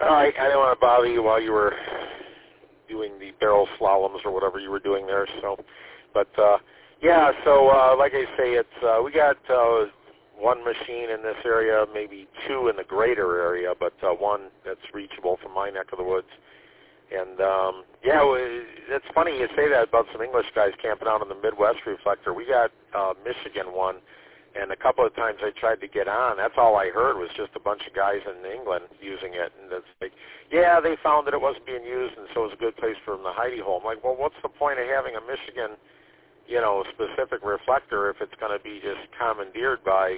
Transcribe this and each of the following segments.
All right, I didn't want to bother you while you were doing the barrel slaloms or whatever you were doing there. So, but yeah, so like I say, it's we got one machine in this area, maybe two in the greater area, but one that's reachable from my neck of the woods. And yeah, it's funny you say that about some English guys camping out on the Midwest reflector. We got Michigan one. And a couple of times I tried to get on, that's all I heard was just a bunch of guys in England using it. And it's like, yeah, they found that it wasn't being used, and so it was a good place for them to hidey hole. I'm like, well, what's the point of having a Michigan, specific reflector if it's going to be just commandeered by,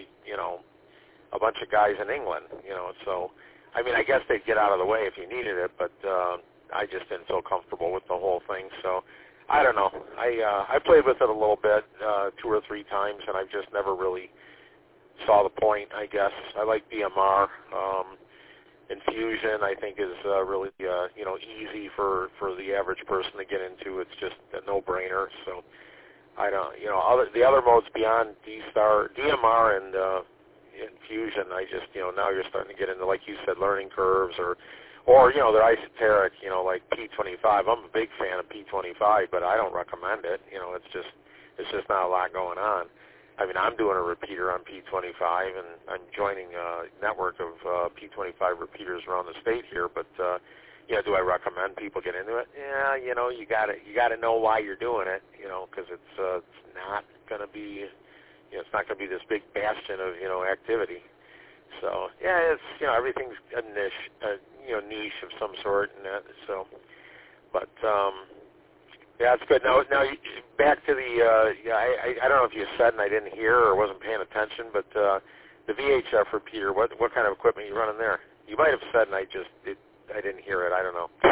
a bunch of guys in England, So, I mean, I guess they'd get out of the way if you needed it, but I just didn't feel comfortable with the whole thing, so. I don't know. I played with it a little bit, 2 or 3 times, and I just never really saw the point, I guess. I like DMR. Infusion, I think, is really, easy for the average person to get into. It's just a no-brainer. So I don't, the other modes beyond D-Star, DMR and Infusion, I just, now you're starting to get into, like you said, learning curves or they're esoteric, like P25. I'm a big fan of P25, but I don't recommend it. It's just not a lot going on. I mean, I'm doing a repeater on P25, and I'm joining a network of P25 repeaters around the state here. But do I recommend people get into it? Yeah, you got to know why you're doing it, because it's not going to be, it's not going to be this big bastion of activity. So yeah, it's everything's a niche, niche of some sort, and that. So, but yeah, it's good. Now back to the I don't know if you said and I didn't hear or wasn't paying attention, but the VHF repeater. What kind of equipment are you running there? You might have said and I didn't hear it. I don't know.